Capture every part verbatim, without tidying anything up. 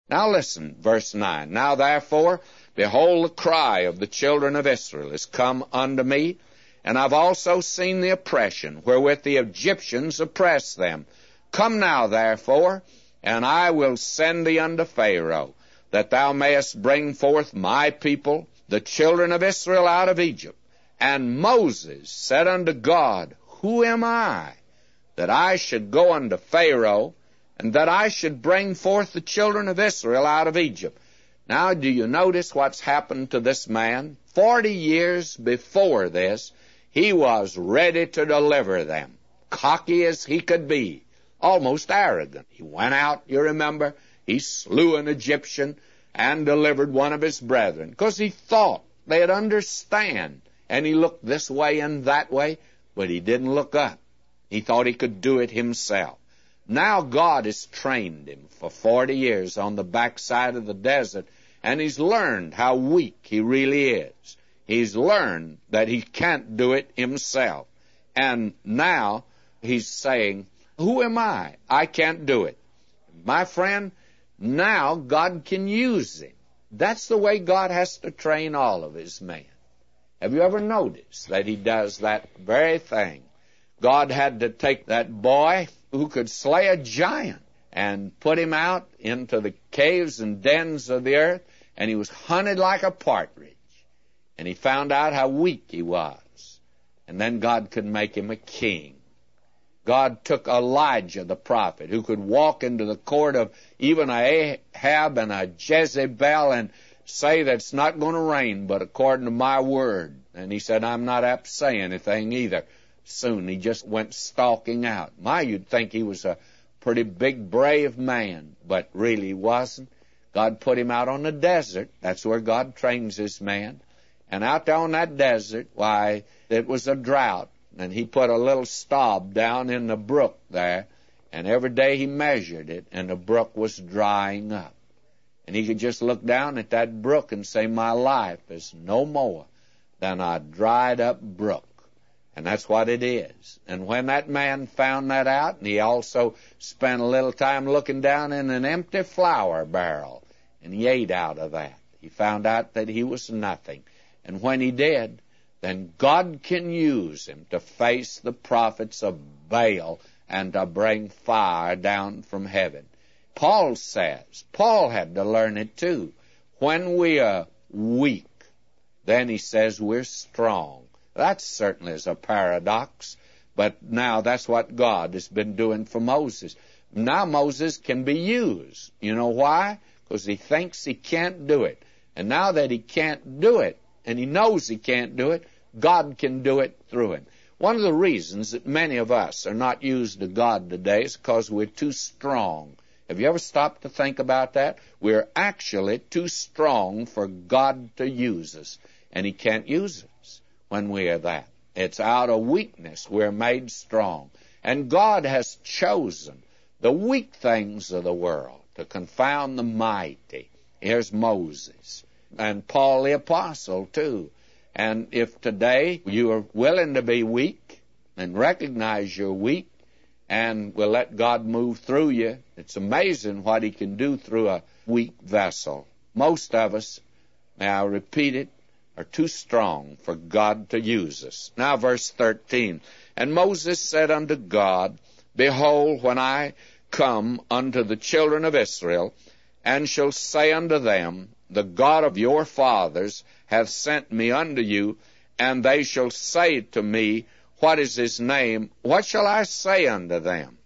Now listen, verse nine. Now therefore, behold, the cry of the children of Israel is come unto me, and I've also seen the oppression wherewith the Egyptians oppress them. Come now therefore, and I will send thee unto Pharaoh, that thou mayest bring forth my people, the children of Israel, out of Egypt. And Moses said unto God, Who am I, that I should go unto Pharaoh, and that I should bring forth the children of Israel out of Egypt? Now, do you notice what's happened to this man? Forty years before this, he was ready to deliver them, cocky as he could be, almost arrogant. He went out, you remember, he slew an Egyptian and delivered one of his brethren, because he thought they'd understand. And he looked this way and that way, but he didn't look up. He thought he could do it himself. Now God has trained him for forty years on the backside of the desert, and he's learned how weak he really is. He's learned that he can't do it himself. And now he's saying, Who am I? I can't do it. My friend, now God can use him. That's the way God has to train all of his men. Have you ever noticed that he does that very thing? God had to take that boy who could slay a giant and put him out into the caves and dens of the earth, and he was hunted like a partridge. And he found out how weak he was. And then God could make him a king. God took Elijah the prophet, who could walk into the court of even a Ahab and a Jezebel and say that it's not going to rain, but according to my word. And he said, I'm not apt to say anything either. Soon he just went stalking out. My, you'd think he was a pretty big, brave man, but really he wasn't. God put him out on the desert. That's where God trains his man. And out there on that desert, why, it was a drought. And he put a little stub down in the brook there, and every day he measured it, and the brook was drying up. And he could just look down at that brook and say, my life is no more than a dried up brook. And that's what it is. And when that man found that out, and he also spent a little time looking down in an empty flour barrel, and he ate out of that, he found out that he was nothing. And when he did, then God can use him to face the prophets of Baal and to bring fire down from heaven. Paul says, Paul had to learn it too. When we are weak, then he says we're strong. That certainly is a paradox, but now that's what God has been doing for Moses. Now Moses can be used. You know why? Because he thinks he can't do it. And now that he can't do it, and he knows he can't do it, God can do it through him. One of the reasons that many of us are not used to God today is because we're too strong. Have you ever stopped to think about that? We're actually too strong for God to use us, and he can't use us when we are that. It's out of weakness we're made strong. And God has chosen the weak things of the world to confound the mighty. Here's Moses, and Paul the Apostle too. And if today you are willing to be weak and recognize you're weak and will let God move through you, it's amazing what he can do through a weak vessel. Most of us, may I repeat it, are too strong for God to use us. Now verse thirteen, and Moses said unto God, Behold, when I come unto the children of Israel, and shall say unto them, The God of your fathers hath sent me unto you, and they shall say to me, What is his name? What shall I say unto them?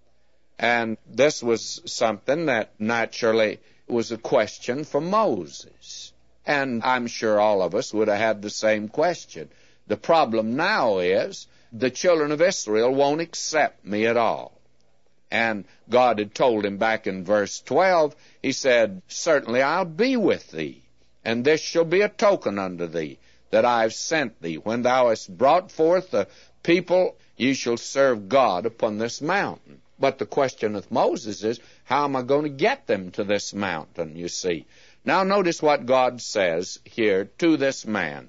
And this was something that naturally was a question for Moses. And I'm sure all of us would have had the same question. The problem now is the children of Israel won't accept me at all. And God had told him back in verse twelve, he said, Certainly I'll be with thee, and this shall be a token unto thee, that I have sent thee. When thou hast brought forth the people, ye shall serve God upon this mountain. But the question of Moses is, how am I going to get them to this mountain, you see? Now notice what God says here to this man.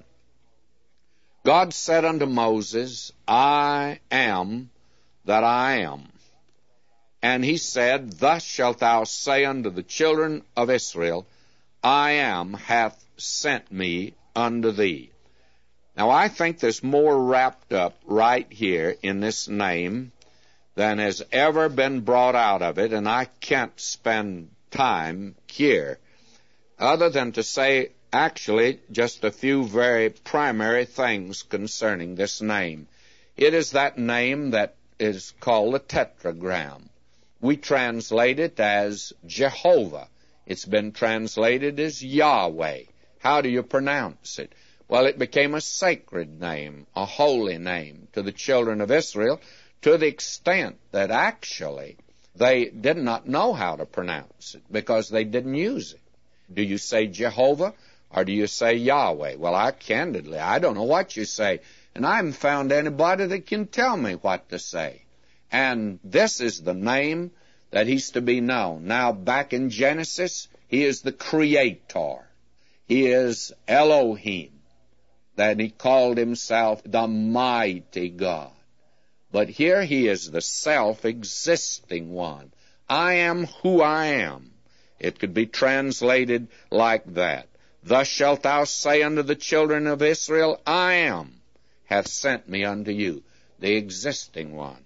God said unto Moses, I am that I am. And he said, Thus shalt thou say unto the children of Israel, I am hath sent me unto thee. Now, I think there's more wrapped up right here in this name than has ever been brought out of it, and I can't spend time here other than to say actually just a few very primary things concerning this name. It is that name that is called the tetragram. We translate it as Jehovah. It's been translated as Yahweh. How do you pronounce it? Well, it became a sacred name, a holy name to the children of Israel, to the extent that actually they did not know how to pronounce it because they didn't use it. Do you say Jehovah or do you say Yahweh? Well, I candidly, I don't know what you say, and I haven't found anybody that can tell me what to say. And this is the name that he's to be known. Now, back in Genesis, he is the Creator. He is Elohim, that he called himself the mighty God. But here he is the self-existing one. I am who I am. It could be translated like that. Thus shalt thou say unto the children of Israel, I am, hath sent me unto you, the existing one.